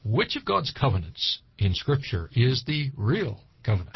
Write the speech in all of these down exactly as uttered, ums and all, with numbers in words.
which of God's covenants in Scripture is the real covenant?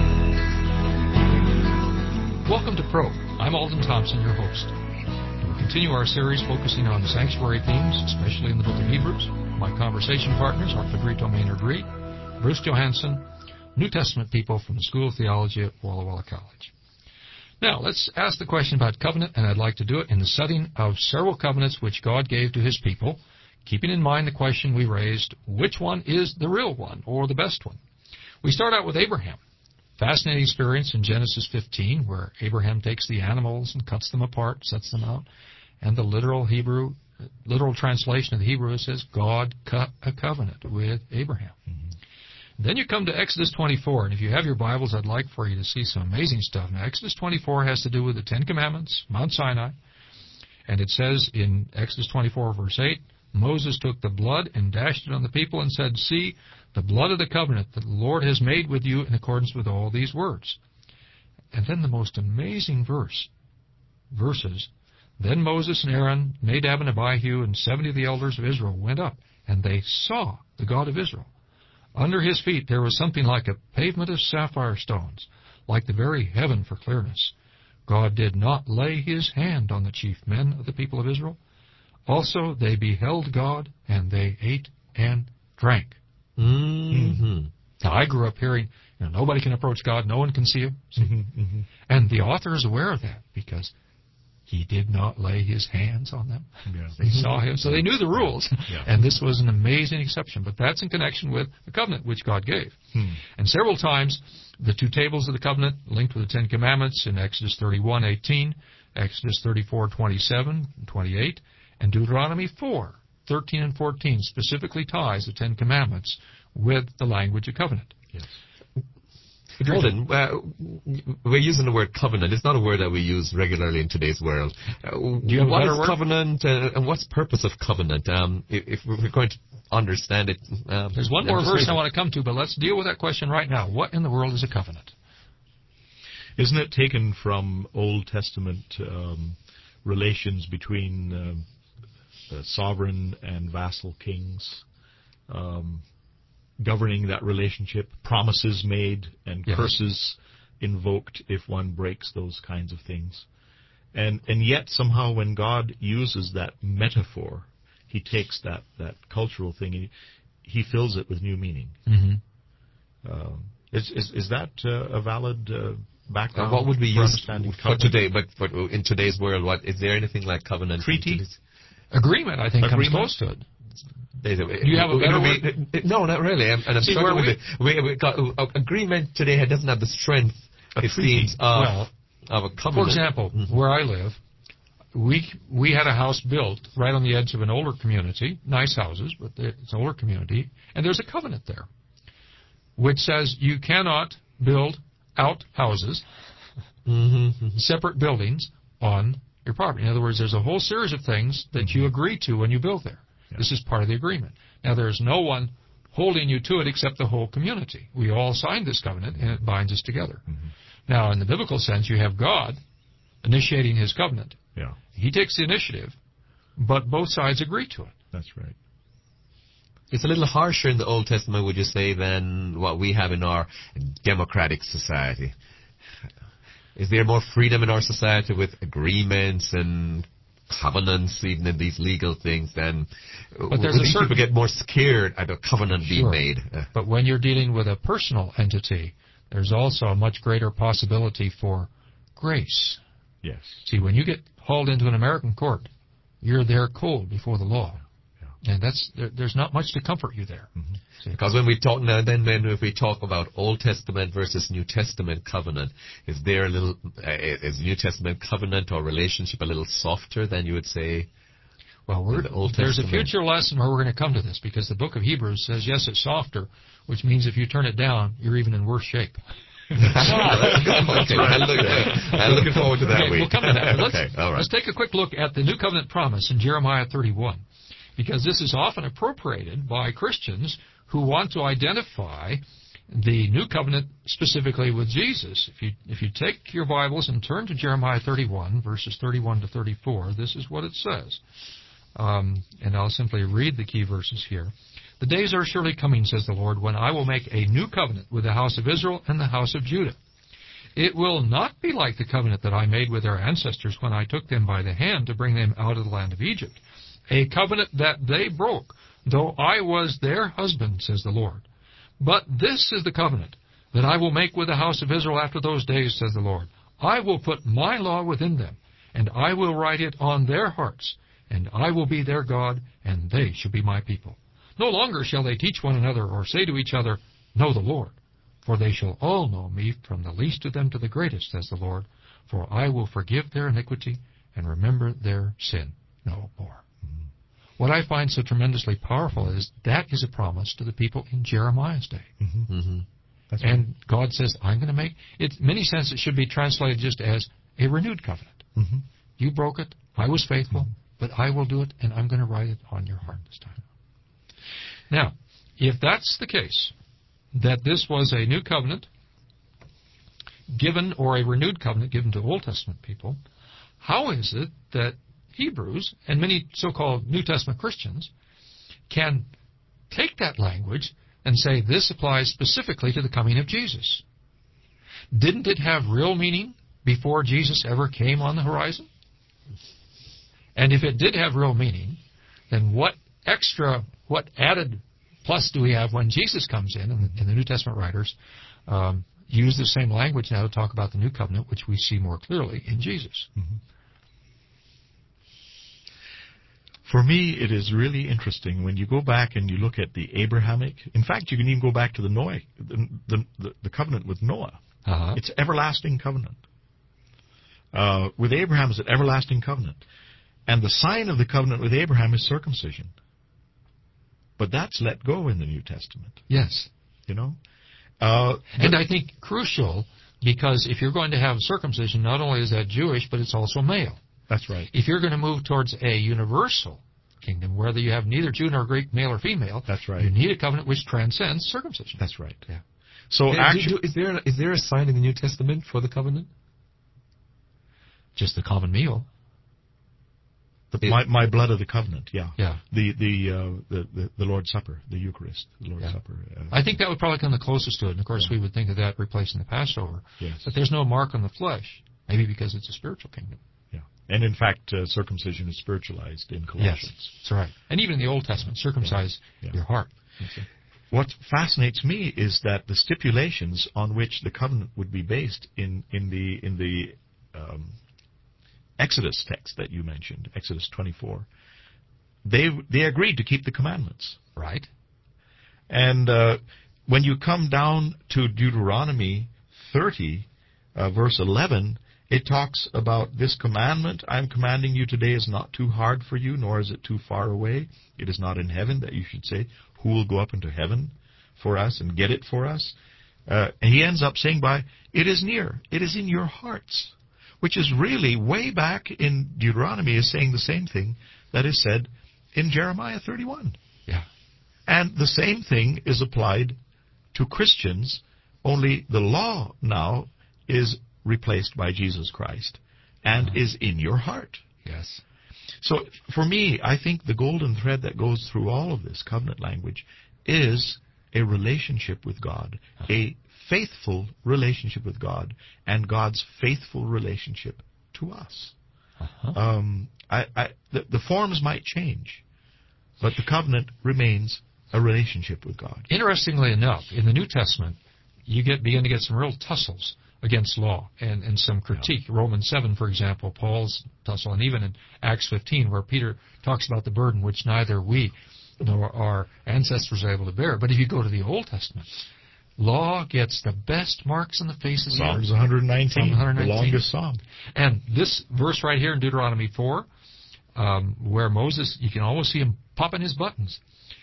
Welcome to Probe. I'm Alden Thompson, your host. We'll continue our series focusing on sanctuary themes, especially in the book of Hebrews. My conversation partners are Federico Maynard Reed, Bruce Johansson, New Testament people from the School of Theology at Walla Walla College. Now, let's ask the question about covenant, and I'd like to do it in the setting of several covenants which God gave to His people, keeping in mind the question we raised, which one is the real one, or the best one? We start out with Abraham. Fascinating experience in Genesis fifteen, where Abraham takes the animals and cuts them apart, sets them out, and the literal Hebrew, literal translation of the Hebrew says, God cut a covenant with Abraham. Mm-hmm. Then you come to Exodus twenty-four, and if you have your Bibles, I'd like for you to see some amazing stuff. Now, Exodus twenty-four has to do with the Ten Commandments, Mount Sinai, and it says in Exodus twenty-four, verse eight, Moses took the blood and dashed it on the people and said, see, the blood of the covenant that the Lord has made with you in accordance with all these words. And then the most amazing verse, verses, then Moses and Aaron, Nadab and Abihu, and seventy of the elders of Israel went up, and they saw the God of Israel. Under his feet there was something like a pavement of sapphire stones, like the very heaven for clearness. God did not lay his hand on the chief men of the people of Israel. Also they beheld God, and they ate and drank. Mm-hmm. Now I grew up hearing, you know, nobody can approach God, no one can see him. Mm-hmm, mm-hmm. And the author is aware of that, because he did not lay his hands on them. Yeah. They saw him, so they knew the rules. Yeah. And this was an amazing exception. But that's in connection with the covenant which God gave. Hmm. And several times, the two tables of the covenant linked with the Ten Commandments in Exodus thirty-one eighteen, Exodus thirty-four twenty-seven and twenty-eight, and Deuteronomy four thirteen and fourteen specifically ties the Ten Commandments with the language of covenant. Yes. Alden, uh, we're using the word covenant. It's not a word that we use regularly in today's world. Uh, Do you have what a better is word? covenant, uh, and what's the purpose of covenant? Um, if, if we're going to understand it... Um, There's one more verse I want to come to, but let's deal with that question right now. What in the world is a covenant? Isn't it taken from Old Testament um, relations between um, uh, sovereign and vassal kings? Um governing that relationship, promises made and yes. curses invoked if one breaks those kinds of things. And and yet somehow when God uses that metaphor, he takes that, that cultural thing, he, he fills it with new meaning. Mm-hmm. Um, is, is is that uh, a valid uh, background? Uh, what would be for used understanding for covenant? today, but for, in today's world, what is there anything like covenant? Treaty? Agreement, I think, Agreement? comes close to it. Do you have a better word? No, not really. And I'm See, struggling we, with it. We, we got, uh, agreement today doesn't have the strength, a it treaty. seems, of, well, of a covenant. For example, mm-hmm. where I live, we we had a house built right on the edge of an older community, nice houses, but it's an older community, and there's a covenant there, which says you cannot build out houses, mm-hmm. separate buildings on your property. In other words, there's a whole series of things that mm-hmm. you agree to when you build there. Yeah. This is part of the agreement. Now, there's no one holding you to it except the whole community. We all signed this covenant, and it binds us together. Mm-hmm. Now, in the biblical sense, you have God initiating his covenant. Yeah. He takes the initiative, but both sides agree to it. That's right. It's a little harsher in the Old Testament, would you say, than what we have in our democratic society. Is there more freedom in our society with agreements and covenants, even in these legal things, then but there's a certain, people get more scared at a covenant being sure. made. But when you're dealing with a personal entity, there's also a much greater possibility for grace. Yes. See, when you get hauled into an American court, you're there cold before the law. Yeah. And that's there, there's not much to comfort you there. Mm-hmm. Because when we talk now, then when if we talk about Old Testament versus New Testament covenant, is there a little uh, is New Testament covenant or relationship a little softer than you would say? Well, we're, the Old there's Testament? a future lesson where we're going to come to this, because the book of Hebrews says yes, it's softer, which means if you turn it down, you're even in worse shape. ah, that's good. Okay, I'm, look, I'm looking forward to that okay, week. We'll come to that. Let's, okay, all right. let's take a quick look at the New Covenant promise in Jeremiah thirty-one, because this is often appropriated by Christians who want to identify the New Covenant specifically with Jesus. If you if you take your Bibles and turn to Jeremiah thirty-one, verses thirty-one to thirty-four, this is what it says. Um, and I'll simply read the key verses here. The days are surely coming, says the Lord, when I will make a new covenant with the house of Israel and the house of Judah. It will not be like the covenant that I made with their ancestors when I took them by the hand to bring them out of the land of Egypt, a covenant that they broke, though I was their husband, says the Lord. But this is the covenant that I will make with the house of Israel after those days, says the Lord. I will put my law within them, and I will write it on their hearts, and I will be their God, and they shall be my people. No longer shall they teach one another or say to each other, Know the Lord. For they shall all know me, from the least of them to the greatest, says the Lord. For I will forgive their iniquity and remember their sin no more. Mm-hmm. What I find so tremendously powerful is that is a promise to the people in Jeremiah's day. Mm-hmm. Mm-hmm. That's and right. God says, I'm going to make it. In many senses, it should be translated just as a renewed covenant. Mm-hmm. You broke it. I was faithful, mm-hmm. but I will do it, and I'm going to write it on your heart this time. Now, if that's the case, that this was a new covenant given, or a renewed covenant given to Old Testament people, how is it that Hebrews and many so-called New Testament Christians can take that language and say this applies specifically to the coming of Jesus? Didn't it have real meaning before Jesus ever came on the horizon? And if it did have real meaning, then what extra, what added plus do we have when Jesus comes in, and the, and the New Testament writers um, use the same language now to talk about the new covenant, which we see more clearly in Jesus. Mm-hmm. For me, it is really interesting when you go back and you look at the Abrahamic. In fact, you can even go back to the Noah, the, the, the, the covenant with Noah. Uh-huh. It's everlasting covenant. Uh, with Abraham, it's an everlasting covenant. And the sign of the covenant with Abraham is circumcision. But that's let go in the New Testament. Yes. You know? Uh, and I think crucial, because if you're going to have circumcision, not only is that Jewish, but it's also male. That's right. If you're going to move towards a universal kingdom, whether you have neither Jew nor Greek, male or female, that's right. You need a covenant which transcends circumcision. That's right. Yeah. So and actually, do, is there is there a sign in the New Testament for the covenant? Just the common meal. The, my, my blood of the covenant, yeah. Yeah. The the, uh, the the the Lord's Supper, the Eucharist, the Lord's yeah. Supper. Uh, I think that would probably come the closest to it. And of course, yeah. we would think of that replacing the Passover. Yes. But there's no mark on the flesh, maybe because it's a spiritual kingdom. Yeah. And in fact, uh, circumcision is spiritualized in Colossians. Yes, that's right. And even in the Old Testament, circumcise yeah. Yeah. your heart. What fascinates me is that the stipulations on which the covenant would be based in in the in the um, Exodus text that you mentioned, Exodus twenty-four, they they agreed to keep the commandments. Right. And uh, when you come down to Deuteronomy thirty, uh, verse eleven, it talks about this commandment I am commanding you today is not too hard for you, nor is it too far away. It is not in heaven that you should say, who will go up into heaven for us and get it for us? Uh, and he ends up saying by, it is near, it is in your hearts. Which is really way back in Deuteronomy is saying the same thing that is said in Jeremiah thirty-one. Yeah. And the same thing is applied to Christians, only the law now is replaced by Jesus Christ and uh-huh. is in your heart. Yes. So for me, I think the golden thread that goes through all of this covenant language is a relationship with God, uh-huh. a faithful relationship with God, and God's faithful relationship to us. Uh-huh. Um, I, I, the, the forms might change, but the covenant remains a relationship with God. Interestingly enough, in the New Testament, you get begin to get some real tussles against law and, and some critique. Yeah. Romans seven, for example, Paul's tussle, and even in Acts fifteen, where Peter talks about the burden which neither we nor our ancestors are able to bear. But if you go to the Old Testament, law gets the best marks on the face of the earth. Psalms one nineteen, Psalm one nineteen, the longest psalm. And this verse right here in Deuteronomy four, um, where Moses, you can always see him popping his buttons,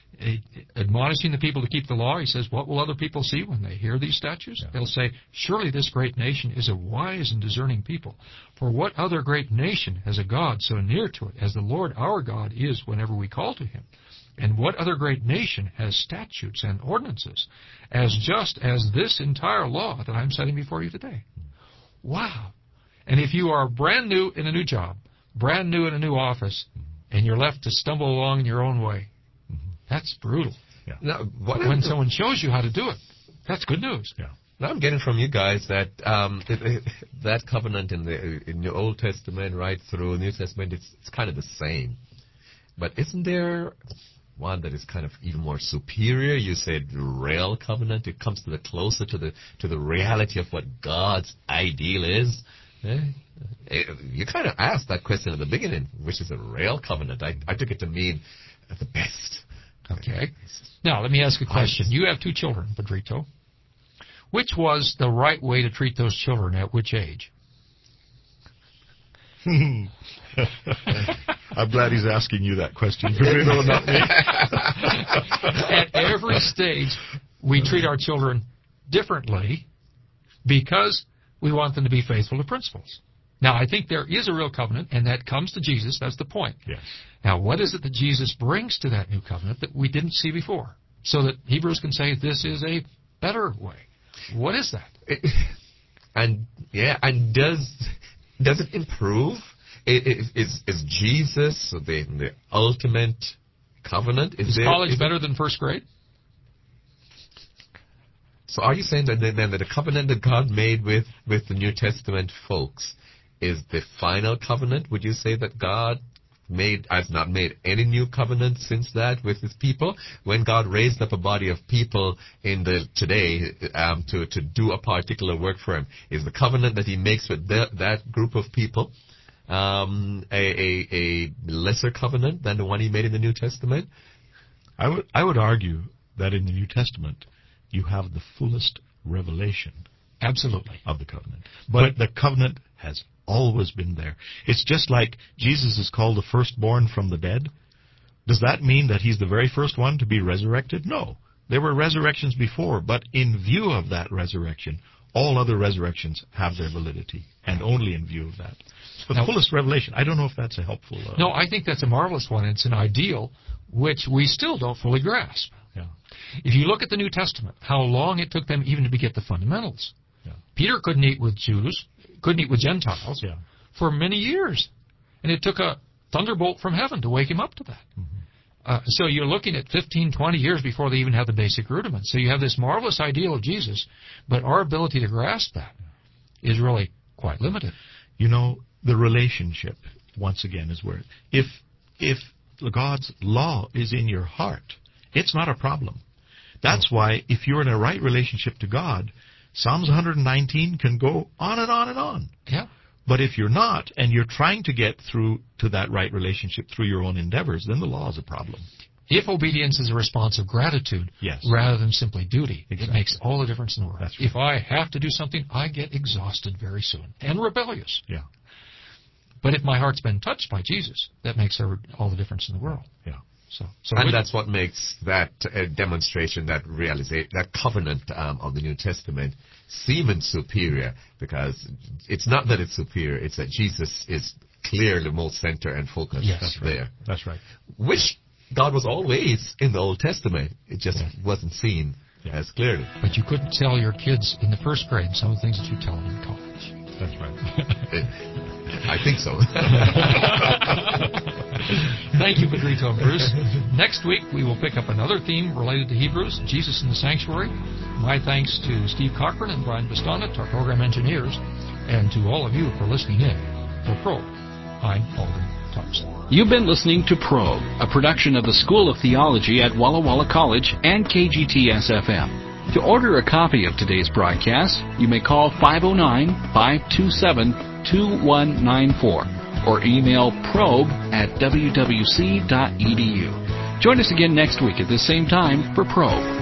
admonishing the people to keep the law. He says, what will other people see when they hear these statutes? Yeah. They'll say, surely this great nation is a wise and discerning people. For what other great nation has a God so near to it as the Lord our God is whenever we call to him? And what other great nation has statutes and ordinances as just as this entire law that I'm setting before you today? Wow. And if you are brand new in a new job, brand new in a new office, and you're left to stumble along in your own way, that's brutal. Yeah. Now, what But when someone shows you how to do it, that's good news. Yeah. Now I'm getting from you guys that um, it, it, that covenant in the in the Old Testament right through New Testament, it's it's kind of the same. But isn't there one that is kind of even more superior? You said real covenant. It comes to the closer to the to the reality of what God's ideal is. Eh? You kind of asked that question at the beginning, which is a real covenant. I, I took it to mean the best. Okay. Now, let me ask a question. You have two children, Pedrito. Which was the right way to treat those children at which age? I'm glad he's asking you that question, Pedrito, not me. At every stage, we treat our children differently because we want them to be faithful to principles. Now, I think there is a real covenant, and that comes to Jesus. That's the point. Yes. Now, what is it that Jesus brings to that new covenant that we didn't see before? So that Hebrews can say this is a better way. What is that? It, and yeah, and does does it improve? It, it, is is Jesus the the ultimate covenant? Is, Is there, college is better it, than first grade? So are you saying that then that the covenant that God made with with the New Testament folks is the final covenant? Would you say that God made has not made any new covenant since that with his people? When God raised up a body of people in the today um, to to do a particular work for him, is the covenant that he makes with the, that group of people um, a, a a lesser covenant than the one he made in the New Testament? I would I would argue that in the New Testament you have the fullest revelation Absolutely. of the covenant. But the covenant has always been there. It's just like Jesus is called the firstborn from the dead. Does that mean that he's the very first one to be resurrected? No. There were resurrections before, but in view of that resurrection, all other resurrections have their validity, and only in view of that. The Now, fullest revelation. I don't know if that's a helpful... Uh, No, I think that's a marvelous one. It's an ideal which we still don't fully grasp. Yeah. If you look at the New Testament, how long it took them even to get the fundamentals. Yeah. Peter couldn't eat with Jews, couldn't eat with Gentiles Yeah. for many years. And it took a thunderbolt from heaven to wake him up to that. Mm-hmm. Uh, so you're looking at fifteen, twenty years before they even have the basic rudiments. So you have this marvelous ideal of Jesus, but our ability to grasp that is really quite limited. You know, the relationship, once again, is where... If, if God's law is in your heart, it's not a problem. That's why if you're in a right relationship to God, Psalms one nineteen can go on and on and on. Yeah. But if you're not, and you're trying to get through to that right relationship through your own endeavors, then the law is a problem. If obedience is a response of gratitude Yes. rather than simply duty, Exactly. it makes all the difference in the world. That's right. If I have to do something, I get exhausted very soon and rebellious. Yeah. But if my heart's been touched by Jesus, that makes all the difference in the world. Yeah. So, so And we- that's what makes that uh, demonstration, that realization, that covenant um, of the New Testament seem superior, because it's not that it's superior, it's that Jesus is clearly the most center and focus Yes, that's there. Right. That's right. Which God was always in the Old Testament. It just Yeah. wasn't seen Yeah. as clearly. But you couldn't tell your kids in the first grade some of the things that you tell them in college. That's right. I think so. Thank you, Pedrito and Bruce. Next week, we will pick up another theme related to Hebrews, Jesus in the Sanctuary. My thanks to Steve Cochran and Brian Bastonnett, our program engineers, and to all of you for listening in. For Probe, I'm Alden Thompson. You've been listening to Probe, a production of the School of Theology at Walla Walla College and K G T S F M. To order a copy of today's broadcast, you may call five oh nine, five two seven, two one nine four or email probe at w w c dot e d u. Join us again next week at the same time for Probe.